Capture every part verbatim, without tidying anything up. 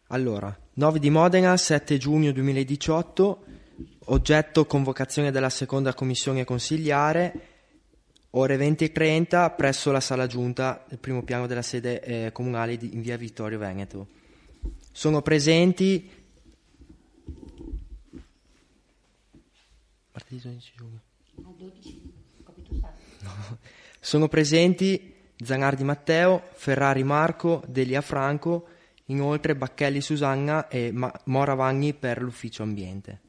Allora, nove di Modena, sette giugno duemiladiciotto, oggetto convocazione della seconda commissione consigliare, ore venti e trenta presso la sala giunta del primo piano della sede eh, comunale di, in via Vittorio Veneto. Sono presenti martedì dodici giugno. No. Sono presenti Zanardi Matteo, Ferrari Marco, Delia Franco, inoltre Bacchelli Susanna e Ma- Mora Vagni per l'ufficio ambiente.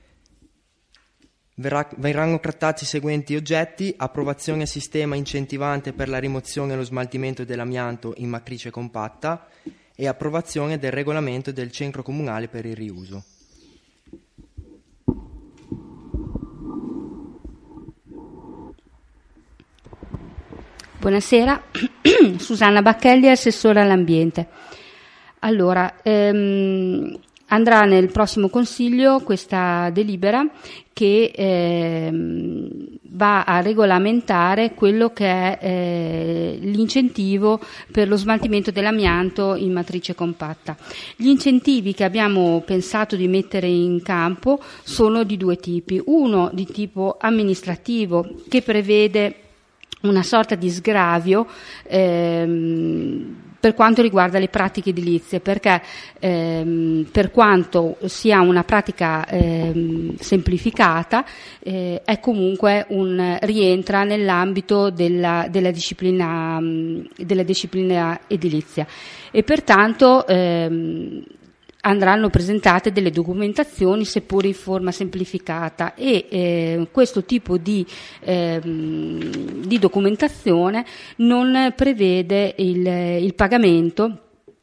Verrà, verranno trattati i seguenti oggetti: approvazione sistema incentivante per la rimozione e lo smaltimento dell'amianto in matrice compatta e approvazione del regolamento del centro comunale per il riuso. Buonasera, Susanna Bacchelli, assessore all'ambiente. Allora, ehm, andrà nel prossimo consiglio questa delibera che ehm, va a regolamentare quello che è eh, l'incentivo per lo smaltimento dell'amianto in matrice compatta. Gli incentivi che abbiamo pensato di mettere in campo sono di due tipi. Uno di tipo amministrativo, che prevede una sorta di sgravio ehm, per quanto riguarda le pratiche edilizie, perché ehm, per quanto sia una pratica ehm, semplificata, eh, è comunque un rientra nell'ambito della, della disciplina della disciplina edilizia e pertanto ehm, andranno presentate delle documentazioni seppur in forma semplificata e eh, questo tipo di, eh, di documentazione non prevede il, il pagamento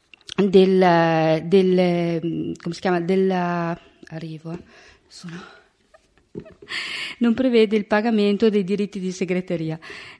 del, del come si chiama della arrivo eh, sono, non prevede il pagamento dei diritti di segreteria.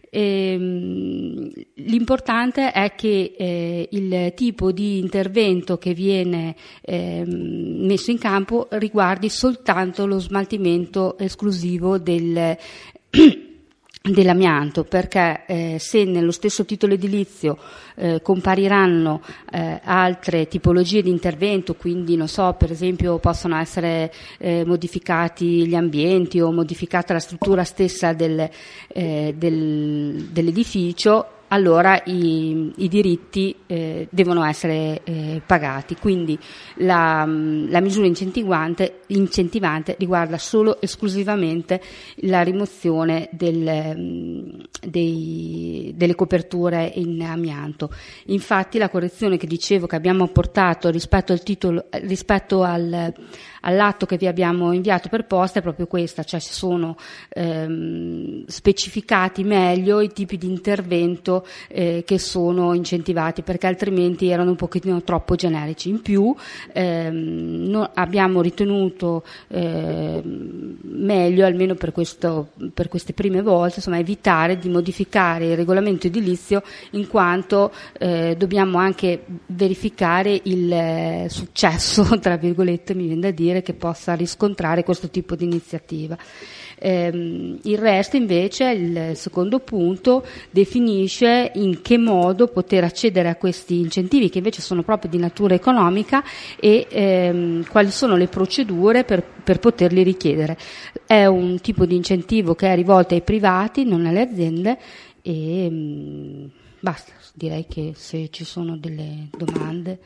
Ehm, l'importante è che eh, il tipo di intervento che viene eh, messo in campo riguardi soltanto lo smaltimento esclusivo del dell'amianto, perché eh, se nello stesso titolo edilizio eh, compariranno eh, altre tipologie di intervento, quindi non so, per esempio possono essere eh, modificati gli ambienti o modificata la struttura stessa del, eh, del, dell'edificio, allora i, i diritti eh, devono essere eh, pagati. Quindi la, la misura incentivante, incentivante riguarda solo esclusivamente la rimozione del, dei, delle coperture in amianto. Infatti la correzione che dicevo che abbiamo apportato rispetto al titolo, rispetto al all'atto che vi abbiamo inviato per posta è proprio questa, cioè si sono ehm, specificati meglio i tipi di intervento eh, che sono incentivati, perché altrimenti erano un pochettino troppo generici. In più ehm, no, abbiamo ritenuto ehm, meglio, almeno per, questo, per queste prime volte, insomma, evitare di modificare il regolamento edilizio, in quanto eh, dobbiamo anche verificare il eh, successo, tra virgolette, mi viene da dire, che possa riscontrare questo tipo di iniziativa. Eh, il resto invece, il secondo punto, definisce in che modo poter accedere a questi incentivi, che invece sono proprio di natura economica, e ehm, quali sono le procedure per, per poterli richiedere. È un tipo di incentivo che è rivolto ai privati, non alle aziende, e mh, basta. Direi che se ci sono delle domande,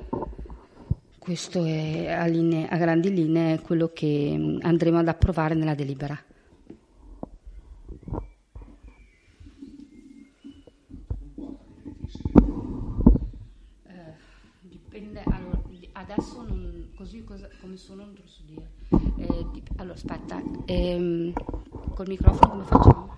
questo è a, linee, a grandi linee quello che andremo ad approvare nella delibera. Eh, dipende, allora, adesso non, così cosa, come sono non te lo so dire. Eh, dip, allora aspetta, ehm, col microfono come facciamo?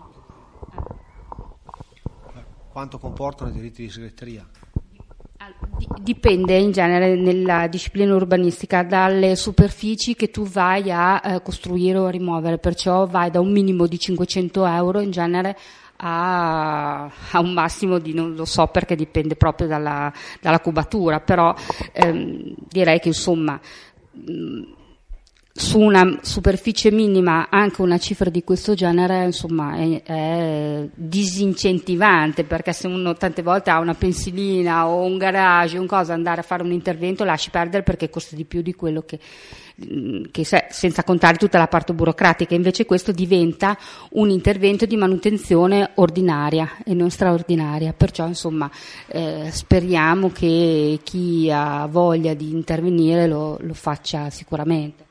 Eh. Quanto comportano i diritti di segreteria? Dipende in genere nella disciplina urbanistica dalle superfici che tu vai a eh, costruire o a rimuovere, perciò vai da un minimo di cinquecento euro in genere a, a un massimo di, non lo so perché dipende proprio dalla, dalla cubatura, però ehm, direi che insomma mh, su una superficie minima anche una cifra di questo genere, insomma, è, è disincentivante, perché se uno tante volte ha una pensilina o un garage, un cosa, andare a fare un intervento lasci perdere perché costa di più di quello che, che se, senza contare tutta la parte burocratica. Invece questo diventa un intervento di manutenzione ordinaria e non straordinaria, perciò insomma eh, speriamo che chi ha voglia di intervenire lo, lo faccia sicuramente.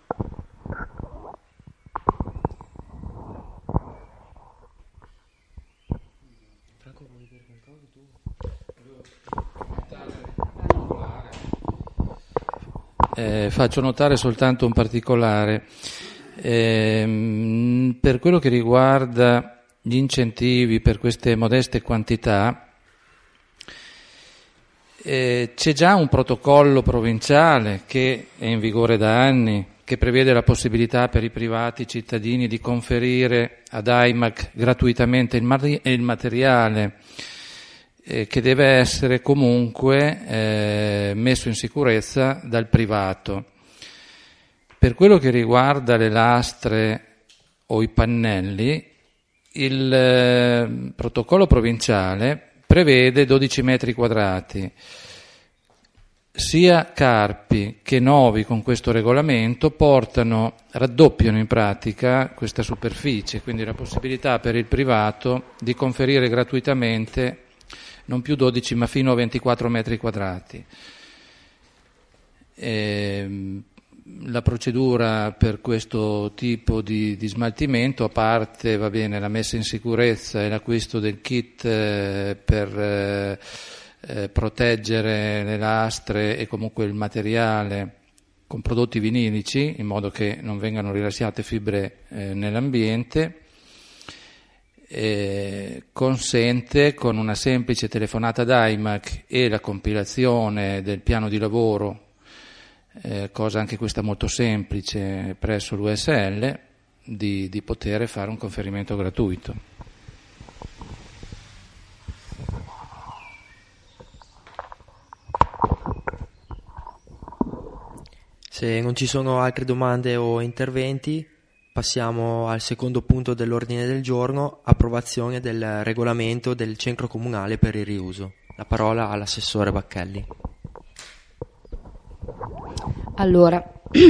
Eh, faccio notare soltanto un particolare. Eh, per quello che riguarda gli incentivi per queste modeste quantità, eh, c'è già un protocollo provinciale che è in vigore da anni, che prevede la possibilità per i privati cittadini di conferire ad AIMAC gratuitamente il, mari- il materiale eh, che deve essere comunque eh, messo in sicurezza dal privato. Per quello che riguarda le lastre o i pannelli, il eh, protocollo provinciale prevede dodici metri quadrati. Sia Carpi che Novi con questo regolamento portano, raddoppiano in pratica questa superficie, quindi la possibilità per il privato di conferire gratuitamente non più dodici ma fino a ventiquattro metri quadrati. E la procedura per questo tipo di, di smaltimento, a parte va bene la messa in sicurezza e l'acquisto del kit eh, per eh, eh, proteggere le lastre e comunque il materiale con prodotti vinilici in modo che non vengano rilasciate fibre eh, nell'ambiente, eh, consente con una semplice telefonata ad AIMAC e la compilazione del piano di lavoro, Eh, cosa anche questa molto semplice presso l'U S L, di, di poter fare un conferimento gratuito. Se non ci sono altre domande o interventi, passiamo al secondo punto dell'ordine del giorno, approvazione del regolamento del centro comunale per il riuso. La parola all'assessore Bacchelli. Allora,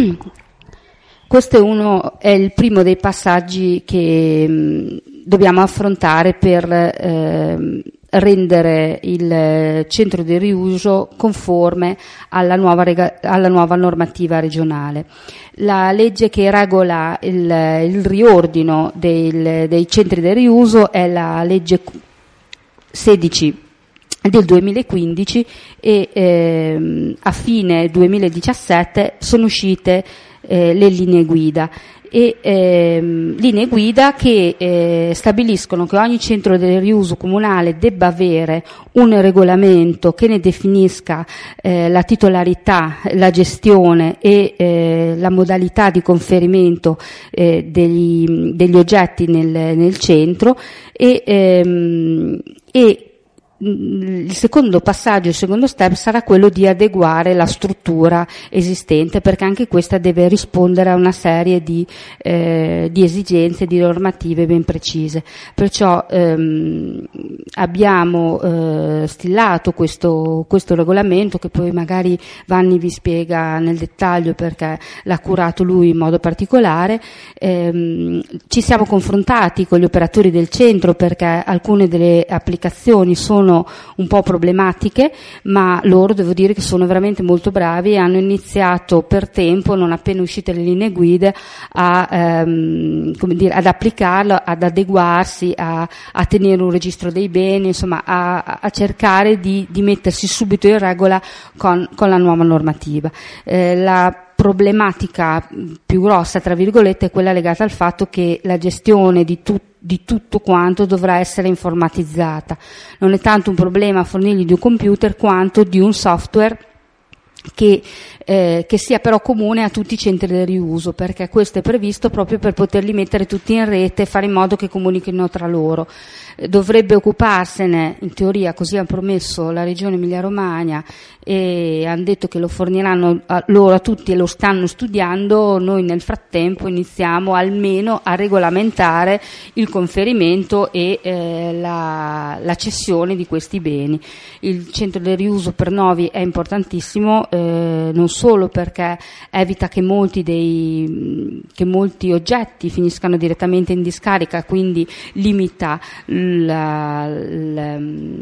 questo è uno è il primo dei passaggi che mh, dobbiamo affrontare per eh, rendere il centro di riuso conforme alla nuova, rega- alla nuova normativa regionale. La legge che regola il, il riordino del, dei centri di riuso è la legge sedici del duemilaquindici e ehm, a fine duemiladiciassette sono uscite eh, le linee guida e ehm, linee guida che eh, stabiliscono che ogni centro del riuso comunale debba avere un regolamento che ne definisca eh, la titolarità, la gestione e eh, la modalità di conferimento eh, degli, degli oggetti nel, nel centro e, ehm, e il secondo passaggio, il secondo step sarà quello di adeguare la struttura esistente, perché anche questa deve rispondere a una serie di, eh, di esigenze, di normative ben precise. Perciò ehm, abbiamo eh, stilato questo, questo regolamento, che poi magari Vanni vi spiega nel dettaglio perché l'ha curato lui in modo particolare. Ehm, ci siamo confrontati con gli operatori del centro perché alcune delle applicazioni sono un po' problematiche, ma loro devo dire che sono veramente molto bravi e hanno iniziato per tempo, non appena uscite le linee guida, a, ehm, come dire, ad applicarlo, ad adeguarsi, a, a tenere un registro dei beni, insomma a, a cercare di, di mettersi subito in regola con, con la nuova normativa. Eh, la problematica più grossa, tra virgolette, è quella legata al fatto che la gestione di tutto di tutto quanto dovrà essere informatizzata. Non è tanto un problema fornirgli di un computer quanto di un software che, eh, che sia però comune a tutti i centri del riuso, perché questo è previsto proprio per poterli mettere tutti in rete e fare in modo che comunichino tra loro. Dovrebbe occuparsene, in teoria, così ha promesso la Regione Emilia-Romagna, e hanno detto che lo forniranno a loro a tutti e lo stanno studiando. Noi nel frattempo iniziamo almeno a regolamentare il conferimento e eh, la, la cessione di questi beni. Il centro del riuso per Novi è importantissimo, eh, non solo perché evita che molti, dei, che molti oggetti finiscano direttamente in discarica, quindi limita la, la,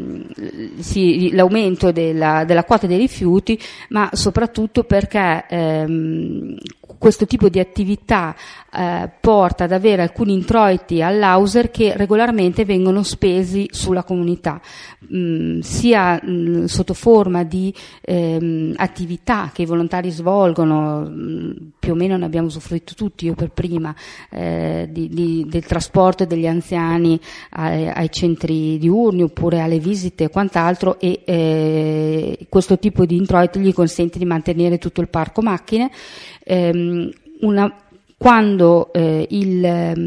sì, l'aumento della, della quota dei rifiuti, ma soprattutto perché ehm, questo tipo di attività eh, porta ad avere alcuni introiti all'Auser che regolarmente vengono spesi sulla comunità, mh, sia mh, sotto forma di ehm, attività che i volontari svolgono, mh, più o meno ne abbiamo usufruito tutti, io per prima, eh, di, di, del trasporto degli anziani ai, ai centri diurni oppure alle visite e quant'altro, e eh, questo tipo di introito gli consente di mantenere tutto il parco macchine. Ehm, una, quando eh, il,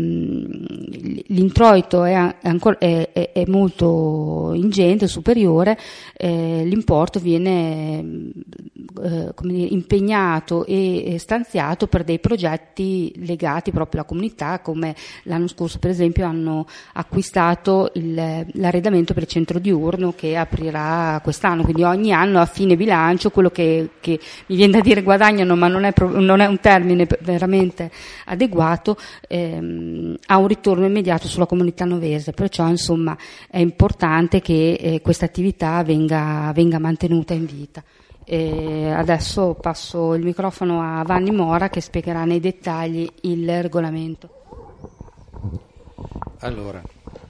l'introito è, ancora, è, è, è molto ingente, superiore, eh, l'importo viene eh, come dire, impegnato e stanziato per dei progetti legati proprio alla comunità, come l'anno scorso per esempio hanno acquistato il, l'arredamento per il centro diurno che aprirà quest'anno, quindi ogni anno a fine bilancio quello che, che mi viene da dire guadagnano, ma non è, non è un termine veramente adeguato, ehm, ha un ritorno immediato sulla comunità novese, perciò insomma è importante che eh, questa attività venga, venga mantenuta in vita. E adesso passo il microfono a Vanni Mora che spiegherà nei dettagli il regolamento. Allora,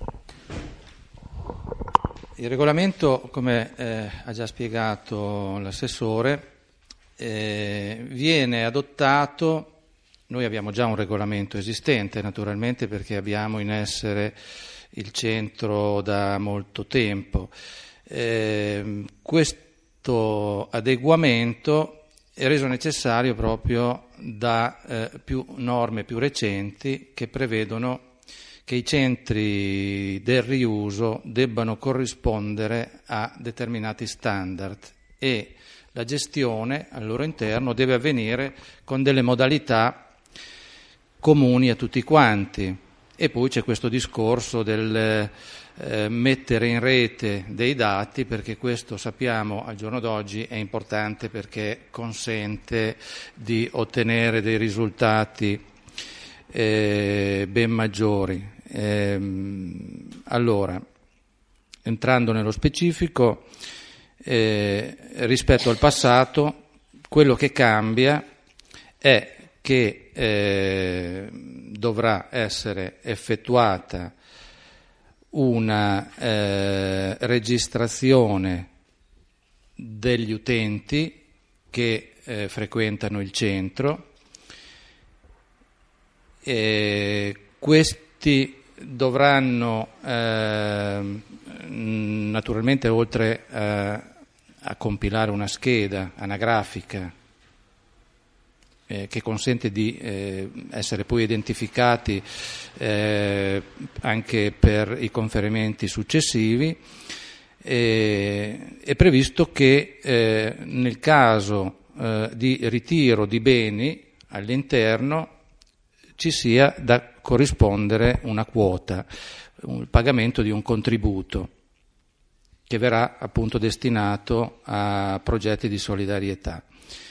il regolamento, come eh, ha già spiegato l'assessore, eh, viene adottato. Noi abbiamo già un regolamento esistente, naturalmente, perché abbiamo in essere il centro da molto tempo. Eh, questo adeguamento è reso necessario proprio da eh, più norme più recenti che prevedono che i centri del riuso debbano corrispondere a determinati standard e la gestione al loro interno deve avvenire con delle modalità comuni a tutti quanti. E poi c'è questo discorso del eh, mettere in rete dei dati, perché questo sappiamo al giorno d'oggi è importante perché consente di ottenere dei risultati eh, ben maggiori. Ehm, allora, entrando nello specifico, eh, rispetto al passato, quello che cambia è che eh, dovrà essere effettuata una eh, registrazione degli utenti che eh, frequentano il centro. E questi dovranno eh, naturalmente, oltre eh, a compilare una scheda anagrafica eh, che consente di eh, essere poi identificati eh, anche per i conferimenti successivi, eh, è previsto che eh, nel caso eh, di ritiro di beni all'interno ci sia da corrispondere una quota, il pagamento di un contributo che verrà appunto destinato a progetti di solidarietà.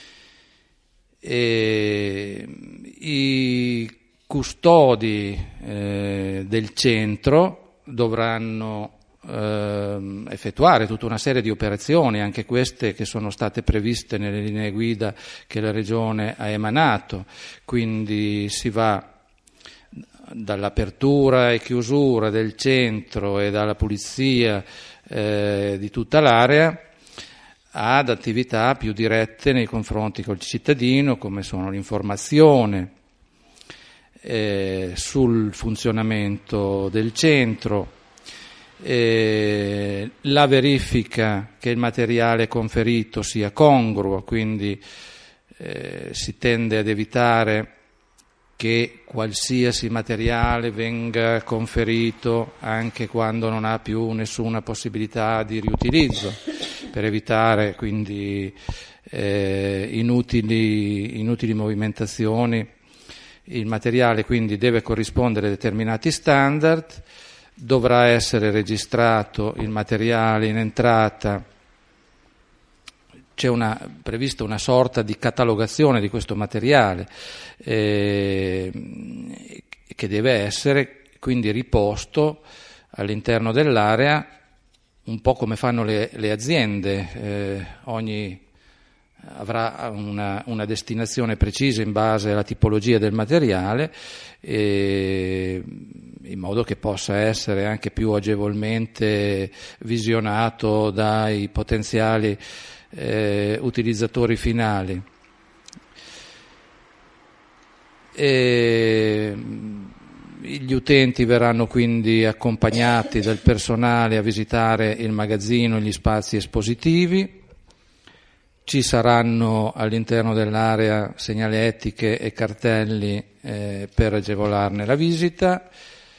E i custodi eh, del centro dovranno eh, effettuare tutta una serie di operazioni, anche queste che sono state previste nelle linee guida che la Regione ha emanato, quindi si va dall'apertura e chiusura del centro e dalla pulizia eh, di tutta l'area ad attività più dirette nei confronti col cittadino, come sono l'informazione eh, sul funzionamento del centro eh, la verifica che il materiale conferito sia congruo, quindi eh, si tende ad evitare che qualsiasi materiale venga conferito anche quando non ha più nessuna possibilità di riutilizzo, per evitare quindi eh, inutili, inutili movimentazioni. Il materiale quindi deve corrispondere a determinati standard, dovrà essere registrato il materiale in entrata. C'è una, prevista una sorta di catalogazione di questo materiale eh, che deve essere quindi riposto all'interno dell'area, un po' come fanno le, le aziende, eh, ogni avrà una, una destinazione precisa in base alla tipologia del materiale, eh, in modo che possa essere anche più agevolmente visionato dai potenziali Eh, utilizzatori finali. E gli utenti verranno quindi accompagnati dal personale a visitare il magazzino e gli spazi espositivi. Ci saranno all'interno dell'area segnaletiche e cartelli eh, per agevolarne la visita,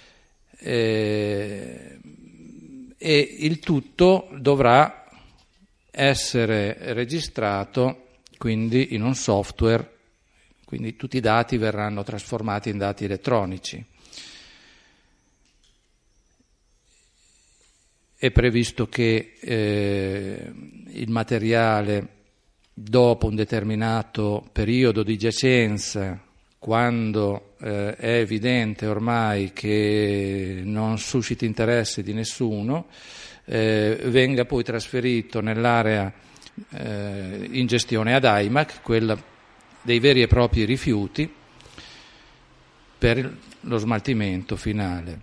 eh, e il tutto dovrà essere registrato quindi in un software, quindi tutti i dati verranno trasformati in dati elettronici. È previsto che eh, il materiale, dopo un determinato periodo di giacenza, quando eh, è evidente ormai che non susciti interesse di nessuno, Eh, venga poi trasferito nell'area eh, in gestione ad I M A C, quella dei veri e propri rifiuti, per lo smaltimento finale.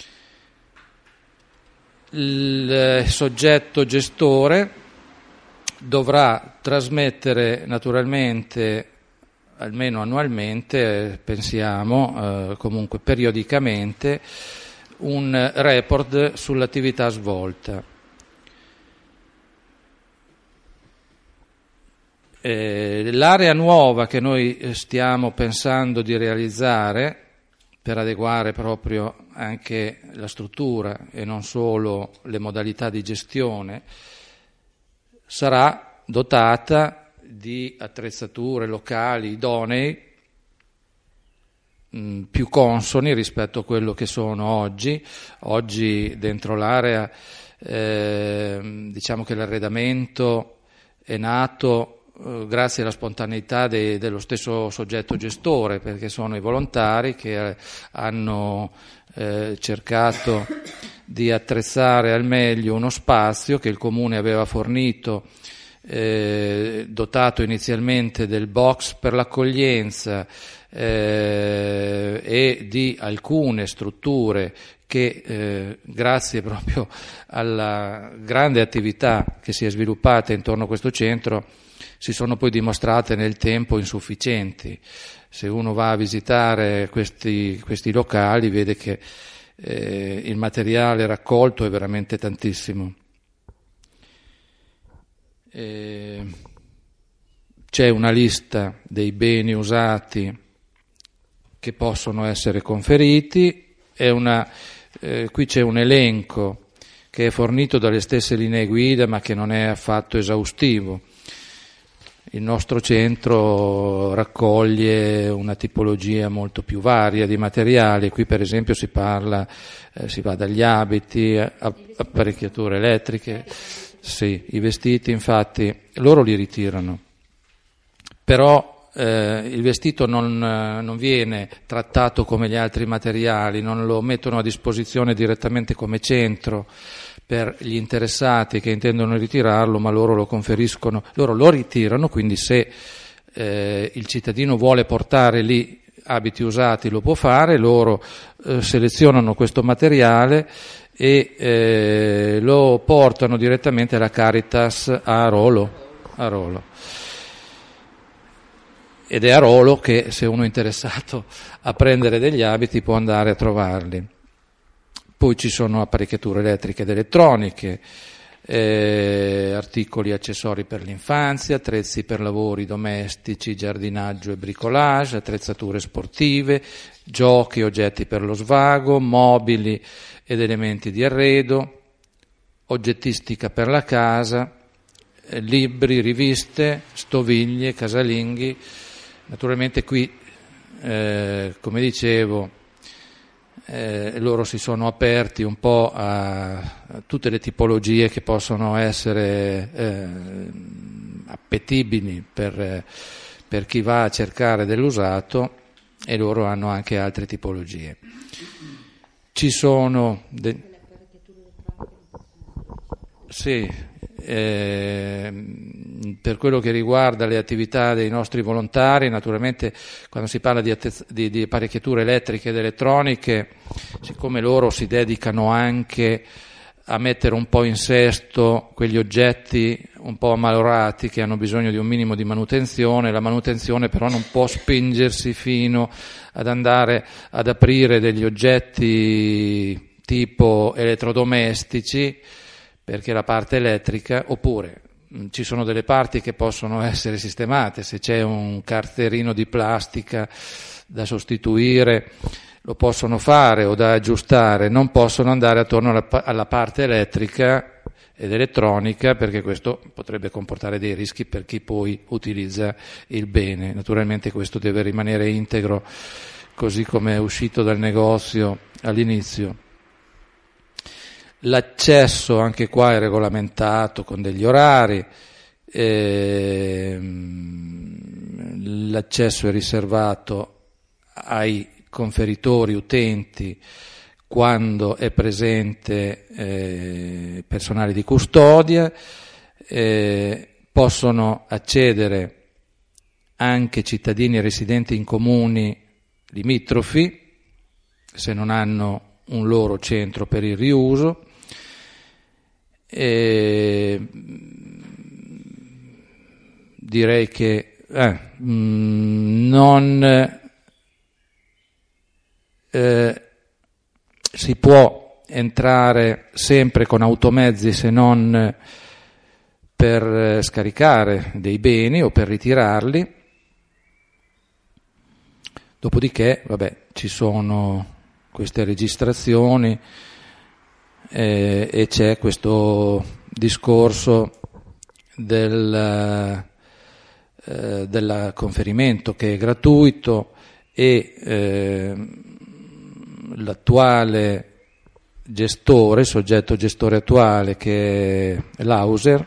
Il soggetto gestore dovrà trasmettere naturalmente, almeno annualmente, pensiamo, eh, comunque periodicamente, un report sull'attività svolta. Eh, l'area nuova che noi stiamo pensando di realizzare, per adeguare proprio anche la struttura e non solo le modalità di gestione, sarà dotata di attrezzature locali idonei, più consoni rispetto a quello che sono oggi. Oggi dentro l'area eh, diciamo che l'arredamento è nato eh, grazie alla spontaneità de, dello stesso soggetto gestore, perché sono i volontari che eh, hanno eh, cercato di attrezzare al meglio uno spazio che il Comune aveva fornito, eh, dotato inizialmente del box per l'accoglienza Eh, e di alcune strutture che eh, grazie proprio alla grande attività che si è sviluppata intorno a questo centro si sono poi dimostrate nel tempo insufficienti. Se uno va a visitare questi, questi locali vede che eh, il materiale raccolto è veramente tantissimo. Eh, c'è una lista dei beni usati che possono essere conferiti, è una, eh, qui c'è un elenco che è fornito dalle stesse linee guida ma che non è affatto esaustivo. Il nostro centro raccoglie una tipologia molto più varia di materiali, qui per esempio si parla, eh, si va dagli abiti, apparecchiature elettriche, sì, i vestiti infatti loro li ritirano, però Eh, il vestito non, eh, non viene trattato come gli altri materiali, non lo mettono a disposizione direttamente come centro per gli interessati che intendono ritirarlo, ma loro lo conferiscono, loro lo ritirano, quindi se eh, il cittadino vuole portare lì abiti usati lo può fare, loro eh, selezionano questo materiale e eh, lo portano direttamente alla Caritas a Rolo, a Rolo. Ed è a Rolo che se uno è interessato a prendere degli abiti può andare a trovarli. Poi ci sono apparecchiature elettriche ed elettroniche, eh, articoli e accessori per l'infanzia, attrezzi per lavori domestici, giardinaggio e bricolage, attrezzature sportive, giochi e oggetti per lo svago, mobili ed elementi di arredo, oggettistica per la casa, eh, libri, riviste, stoviglie, casalinghi. Naturalmente qui, eh, come dicevo, Eh, loro si sono aperti un po' a, a tutte le tipologie che possono essere eh, appetibili per, per chi va a cercare dell'usato, e loro hanno anche altre tipologie. Ci sono de- sì, eh, per quello che riguarda le attività dei nostri volontari, naturalmente quando si parla di, attezz- di, di apparecchiature elettriche ed elettroniche, siccome loro si dedicano anche a mettere un po' in sesto quegli oggetti un po' ammalorati che hanno bisogno di un minimo di manutenzione, la manutenzione però non può spingersi fino ad andare ad aprire degli oggetti tipo elettrodomestici, perché la parte elettrica, oppure mh, ci sono delle parti che possono essere sistemate, se c'è un carterino di plastica da sostituire lo possono fare, o da aggiustare, non possono andare attorno alla, alla parte elettrica ed elettronica, perché questo potrebbe comportare dei rischi per chi poi utilizza il bene. Naturalmente questo deve rimanere integro, così come è uscito dal negozio all'inizio. L'accesso anche qua è regolamentato con degli orari, ehm, l'accesso è riservato ai conferitori utenti quando è presente eh, personale di custodia, eh, possono accedere anche cittadini residenti in comuni limitrofi se non hanno un loro centro per il riuso. E direi che eh, non eh, si può entrare sempre con automezzi se non per scaricare dei beni o per ritirarli. Dopodiché, vabbè, ci sono queste registrazioni eh, e c'è questo discorso del, eh, del conferimento che è gratuito, e eh, l'attuale gestore, soggetto gestore attuale, che è l'Auser,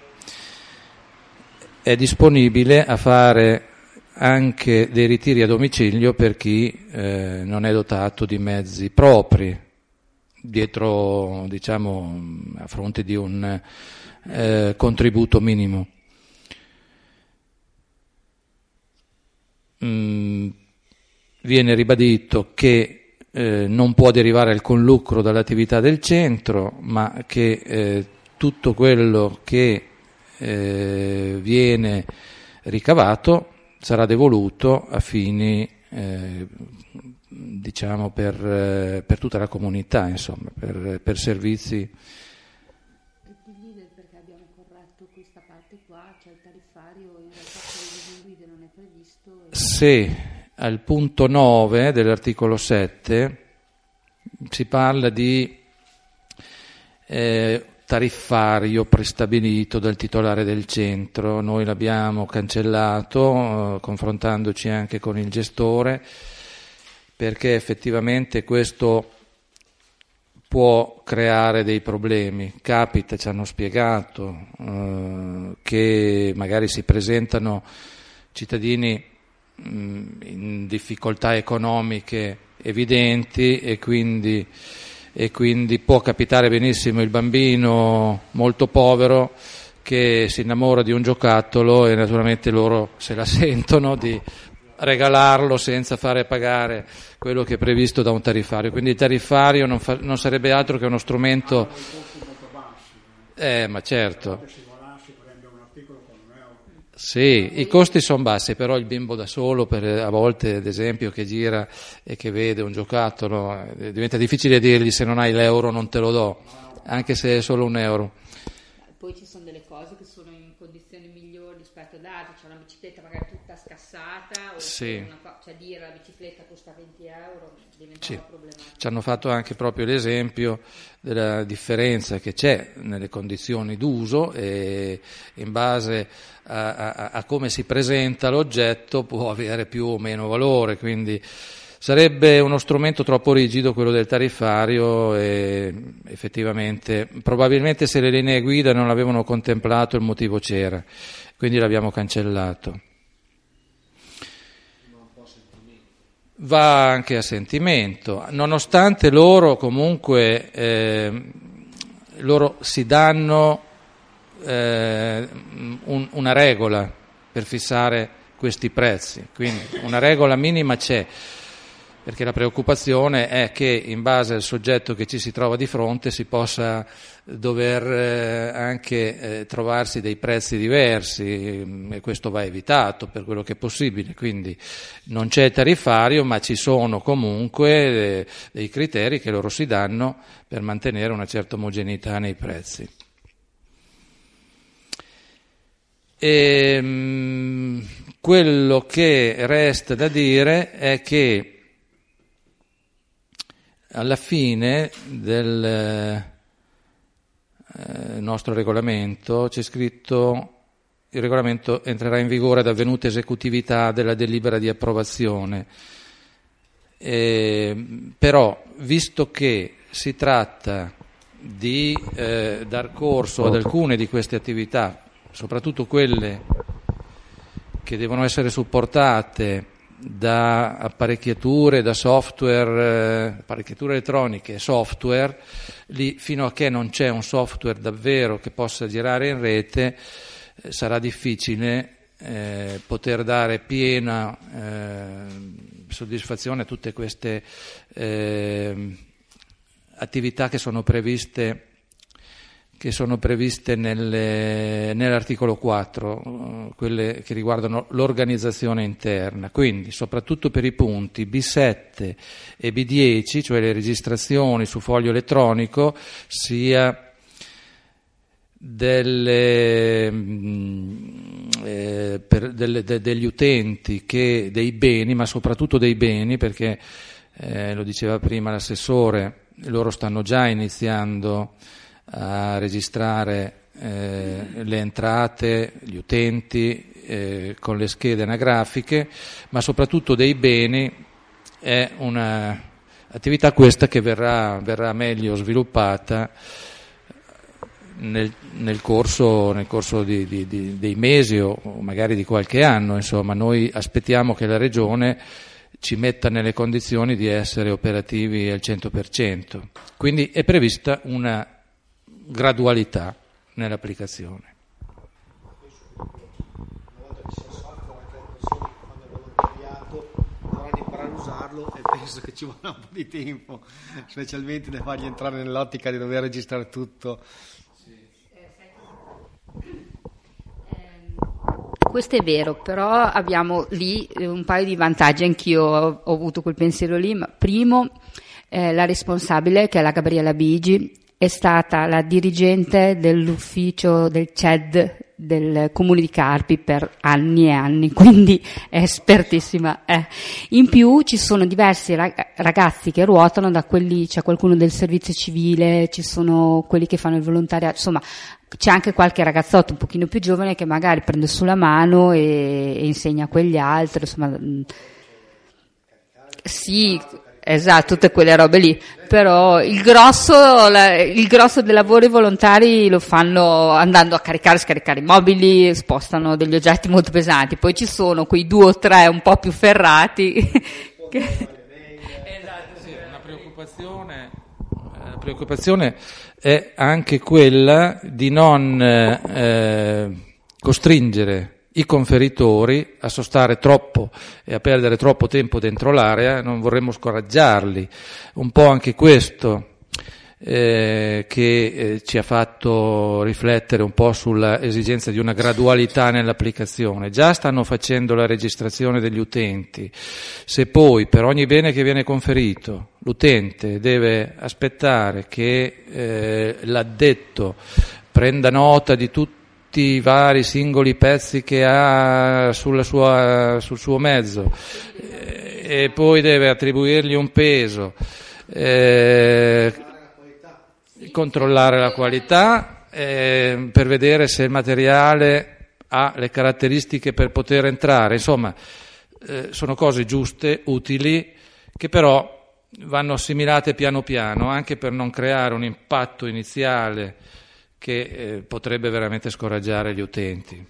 è disponibile a fare anche dei ritiri a domicilio per chi eh, non è dotato di mezzi propri, dietro, diciamo, a fronte di un eh, contributo minimo. Mm, viene ribadito che eh, non può derivare alcun lucro dall'attività del centro, ma che eh, tutto quello che eh, viene ricavato sarà devoluto a fini eh, diciamo per, eh, per tutta la comunità, insomma, per, per servizi. E quindi perché abbiamo corretto questa parte qua, cioè il tariffario in realtà per le linee guida non è previsto. E... Se al punto nove dell'articolo sette si parla di eh, tariffario prestabilito dal titolare del centro, noi l'abbiamo cancellato eh, confrontandoci anche con il gestore, perché effettivamente questo può creare dei problemi. Capita, ci hanno spiegato, eh, che magari si presentano cittadini mh, in difficoltà economiche evidenti e quindi e quindi può capitare benissimo il bambino molto povero che si innamora di un giocattolo e naturalmente loro se la sentono di regalarlo senza fare pagare quello che è previsto da un tariffario. Quindi il tariffario non, fa, non sarebbe altro che uno strumento... Eh, ma certo. Sì, i costi sono bassi, però il bimbo da solo, per, a volte ad esempio, che gira e che vede un giocattolo, eh, diventa difficile dirgli se non hai l'euro non te lo do, anche se è solo un euro. Poi ci sono delle cose che sono in condizioni migliori rispetto ad altre, c'è una bicicletta magari tutta scassata, o sì. una, cioè dire la bicicletta costa venti euro diventa sì. problematico. Ci hanno fatto anche proprio l'esempio della differenza che c'è nelle condizioni d'uso e in base a, a, a come si presenta l'oggetto può avere più o meno valore, quindi sarebbe uno strumento troppo rigido quello del tariffario e effettivamente probabilmente se le linee guida non l'avevano contemplato il motivo c'era, quindi l'abbiamo cancellato. Va anche a sentimento, nonostante loro comunque eh, loro si danno eh, un, una regola per fissare questi prezzi, quindi una regola minima c'è, perché la preoccupazione è che in base al soggetto che ci si trova di fronte si possa dover eh, anche eh, trovarsi dei prezzi diversi e questo va evitato per quello che è possibile, quindi non c'è tariffario ma ci sono comunque eh, dei criteri che loro si danno per mantenere una certa omogeneità nei prezzi. E, mh, quello che resta da dire è che alla fine del eh, nostro regolamento c'è scritto: il regolamento entrerà in vigore ad avvenuta esecutività della delibera di approvazione. Eh, però, visto che si tratta di eh, dar corso ad alcune di queste attività, soprattutto quelle che devono essere supportate da apparecchiature, da software, eh, apparecchiature elettroniche e software, lì fino a che non c'è un software davvero che possa girare in rete eh, sarà difficile eh, poter dare piena eh, soddisfazione a tutte queste eh, attività che sono previste che sono previste nelle, nell'articolo quattro, quelle che riguardano l'organizzazione interna, quindi soprattutto per i punti B sette e B dieci, cioè le registrazioni su foglio elettronico, sia delle, eh, per, delle, de, degli utenti che dei beni, ma soprattutto dei beni, perché eh, lo diceva prima l'assessore, loro stanno già iniziando a registrare eh, le entrate, gli utenti eh, con le schede anagrafiche, ma soprattutto dei beni. È un'attività questa che verrà, verrà meglio sviluppata nel, nel corso, nel corso di, di, di, dei mesi o magari di qualche anno. Insomma, noi aspettiamo che la Regione ci metta nelle condizioni di essere operativi al cento per cento. Quindi è prevista una gradualità nell'applicazione. Una volta che sia software, anche le persone che fanno il volontariato dovranno imparare a usarlo e penso che ci vorrà un po' di tempo, specialmente da fargli entrare nell'ottica di dover registrare tutto. Questo è vero, però abbiamo lì un paio di vantaggi, anch'io ho, ho avuto quel pensiero lì. Ma primo, eh, la responsabile, che è la Gabriella Bigi, è stata la dirigente dell'ufficio del C E D del Comune di Carpi per anni e anni, quindi è espertissima. Eh. In più ci sono diversi ragazzi che ruotano, da quelli, c'è qualcuno del servizio civile, ci sono quelli che fanno il volontariato, insomma c'è anche qualche ragazzotto un pochino più giovane che magari prende sulla mano e, e insegna a quegli altri, insomma. Sì, esatto, tutte quelle robe lì, però il grosso, la, il grosso dei lavori volontari lo fanno andando a caricare e scaricare i mobili, spostano degli oggetti molto pesanti, poi ci sono quei due o tre un po' più ferrati che... Esatto, sì, una preoccupazione, la preoccupazione è anche quella di non eh, costringere i conferitori a sostare troppo e a perdere troppo tempo dentro l'area. Non vorremmo scoraggiarli, un po' anche questo eh, che eh, ci ha fatto riflettere un po' sulla esigenza di una gradualità nell'applicazione. Già stanno facendo la registrazione degli utenti. Se poi per ogni bene che viene conferito l'utente deve aspettare che eh, l'addetto prenda nota di tutti i vari singoli pezzi che ha sulla sua, sul suo mezzo eh, e poi deve attribuirgli un peso, eh, controllare la qualità eh, per vedere se il materiale ha le caratteristiche per poter entrare, insomma eh, sono cose giuste, utili, che però vanno assimilate piano piano, anche per non creare un impatto iniziale che eh, potrebbe veramente scoraggiare gli utenti.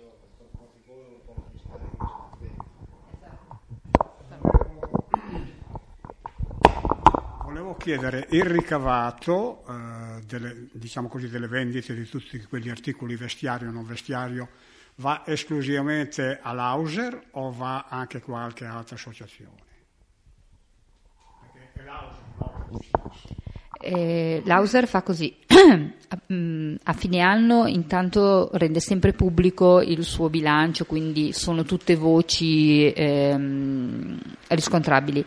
Volevo chiedere il ricavato eh, delle, diciamo così, delle vendite di tutti quegli articoli vestiario e non vestiario va esclusivamente all'Auser o va anche a qualche altra associazione? Perché è l'Auser, no? Eh, L'Auser fa così, a fine anno intanto rende sempre pubblico il suo bilancio, quindi sono tutte voci ehm, riscontrabili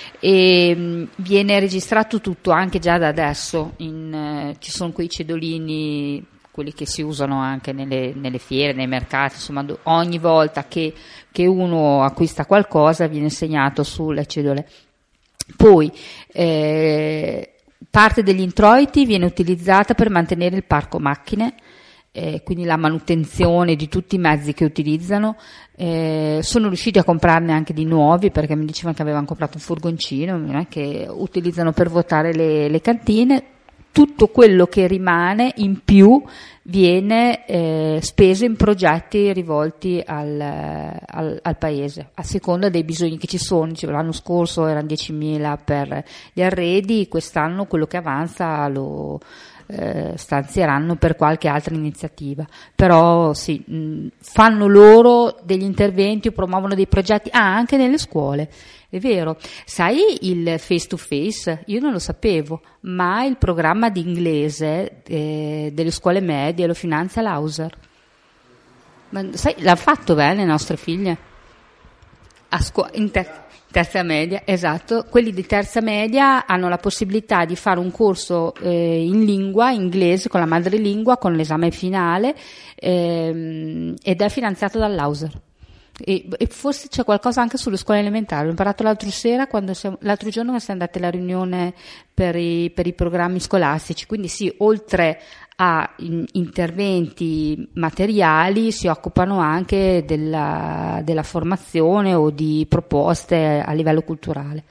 e viene registrato tutto anche già da adesso, in, eh, ci sono quei cedolini, quelli che si usano anche nelle, nelle fiere, nei mercati, insomma ogni volta che, che uno acquista qualcosa viene segnato sulle cedole. Poi eh, parte degli introiti viene utilizzata per mantenere il parco macchine, eh, quindi la manutenzione di tutti i mezzi che utilizzano. Eh, sono riusciti a comprarne anche di nuovi, perché mi dicevano che avevano comprato un furgoncino, eh, che utilizzano per vuotare le, le cantine. Tutto quello che rimane in più viene eh, speso in progetti rivolti al, al, al paese, a seconda dei bisogni che ci sono. L'anno scorso erano diecimila per gli arredi, quest'anno quello che avanza lo eh, stanzieranno per qualche altra iniziativa. Però sì, mh, fanno loro degli interventi, promuovono dei progetti, ah, anche nelle scuole. È vero, sai il face to face? Io non lo sapevo, ma il programma di inglese eh, delle scuole medie lo finanzia l'Auser. Ma sai, l'ha fatto bene le nostre figlie? A scu- in ter- terza media, esatto. Quelli di terza media hanno la possibilità di fare un corso eh, in lingua inglese con la madrelingua, con l'esame finale, ehm, ed è finanziato dall'Auser. E, e forse c'è qualcosa anche sulle scuole elementari. L'ho imparato l'altro sera, quando siamo, l'altro giorno che siamo andati alla riunione per i, per i programmi scolastici. Quindi sì, oltre a in, interventi materiali si occupano anche della, della formazione o di proposte a livello culturale.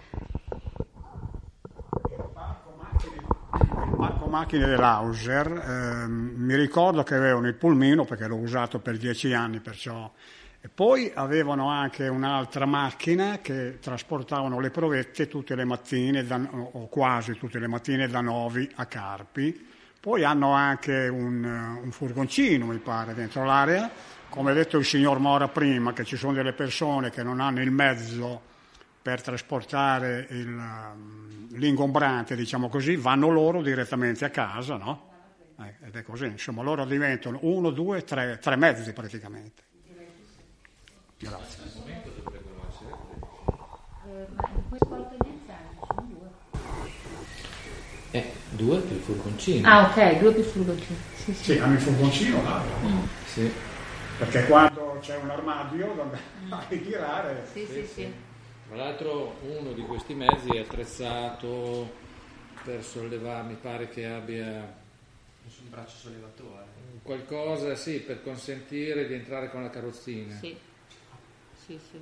Il parco macchine dell'Auser, eh, mi ricordo che avevano il pulmino, perché l'ho usato per dieci anni, perciò. E poi avevano anche un'altra macchina che trasportavano le provette tutte le mattine, da, o quasi tutte le mattine, da Novi a Carpi. Poi hanno anche un, un furgoncino, mi pare, dentro l'area. Come ha detto il signor Mora prima, che ci sono delle persone che non hanno il mezzo per trasportare il, l'ingombrante, diciamo così, vanno loro direttamente a casa, no? Eh, ed è così, insomma, loro diventano uno, due, tre, tre mezzi praticamente. Grazie. Al momento dovrebbero essere tre. Ma in questo ordinanza sono due. Eh, due più il furgoncino. Ah, ok, due più il furgoncino. Sì, sì. Sì, hanno il furgoncino là. Mm. Sì. Perché quando c'è un armadio dove vai a ritirare. Sì, sì, sì, sì. Tra l'altro uno di questi mezzi è attrezzato per sollevare, mi pare che abbia un braccio sollevatore. Qualcosa, sì, per consentire di entrare con la carrozzina. Sì. Sì, sì.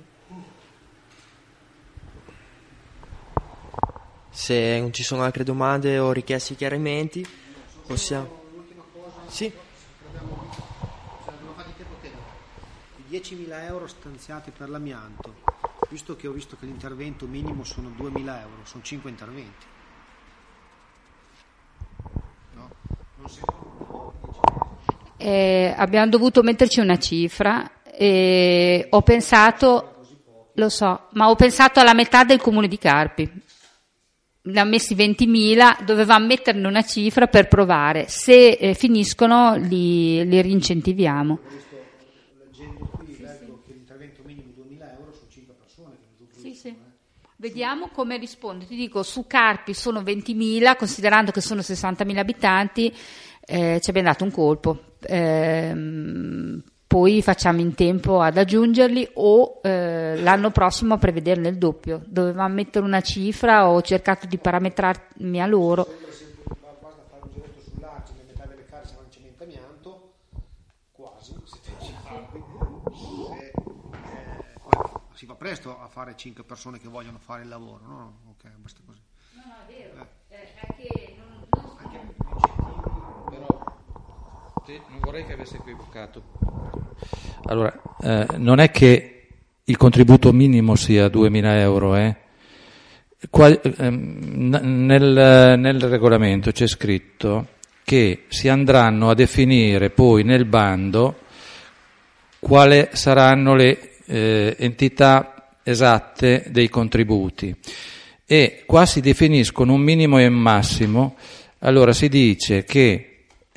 Se non ci sono altre domande o richieste di chiarimenti, possiamo. L'ultima cosa. Sì. Abbiamo, cioè, abbiamo fatto il tempo che i diecimila euro stanziati per l'amianto, visto che ho visto che l'intervento minimo sono duemila euro, sono cinque interventi. No? Non si può. Eh, abbiamo dovuto metterci una cifra. E ho pensato, lo so, ma ho pensato alla metà del comune di Carpi, ne ha messi ventimila, dovevamo metterne una cifra per provare, se eh, finiscono li, li rincentiviamo. Leggendo qui, leggo che l'intervento minimo duemila euro su cinque persone. Sì, sì. Vediamo come risponde. Ti dico, su Carpi sono ventimila, considerando che sono sessantamila abitanti, eh, ci abbiamo dato un colpo. Ehm, poi facciamo in tempo ad aggiungerli o eh, l'anno prossimo a prevederne il doppio. Dovevamo mettere una cifra, ho cercato di parametrarmi a loro. Sembra sempre basta fare un giretto sull'argine, metà delle case saranno cemento amianto, quasi, se te ci fai. Se, eh, poi si va presto a fare cinque persone che vogliono fare il lavoro, no? Ok, basta così. No, no, è vero. Eh. Eh, è che non, non Anche incentivi, Però sì, non vorrei che avesse equivocato. Allora, eh, non è che il contributo minimo sia duemila euro, eh. Qua, ehm, nel, nel regolamento c'è scritto che si andranno a definire poi nel bando quali saranno le eh, entità esatte dei contributi, e qua si definiscono un minimo e un massimo. Allora si dice che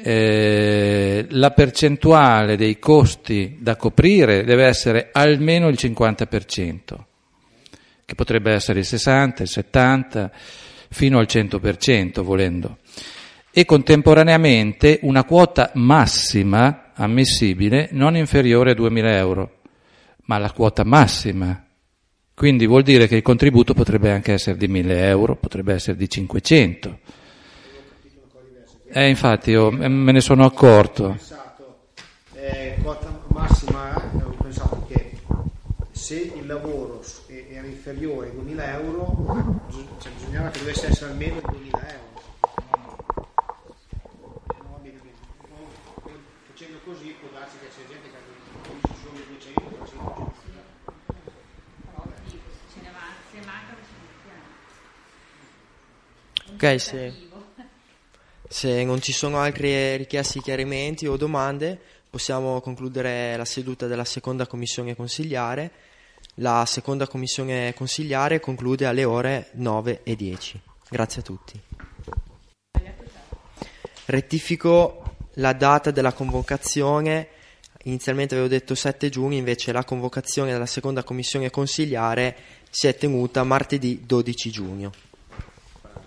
Eh, la percentuale dei costi da coprire deve essere almeno il cinquanta per cento, che potrebbe essere il sessanta, il settanta, fino al cento per cento volendo, e contemporaneamente una quota massima ammissibile non inferiore a duemila euro, ma la quota massima. Quindi vuol dire che il contributo potrebbe anche essere di mille euro, potrebbe essere di cinquecento. Eh, infatti io me ne sono accorto. Ho pensato, eh, quota massima, eh, ho pensato che se il lavoro era inferiore ai duemila euro, cioè, bisognava che dovesse essere almeno di duemila euro. No, va bene, bene. Facendo così può darsi che c'è gente che ha solo i duecento, trecento. ce ne va, se manca ce ne Ok, se, se non ci sono altre richieste di chiarimenti o domande, possiamo concludere la seduta della seconda commissione consigliare. La seconda commissione consigliare conclude alle ore nove e dieci. Grazie a tutti. Rettifico la data della convocazione. Inizialmente avevo detto sette giugno, invece la convocazione della seconda commissione consigliare si è tenuta martedì dodici giugno.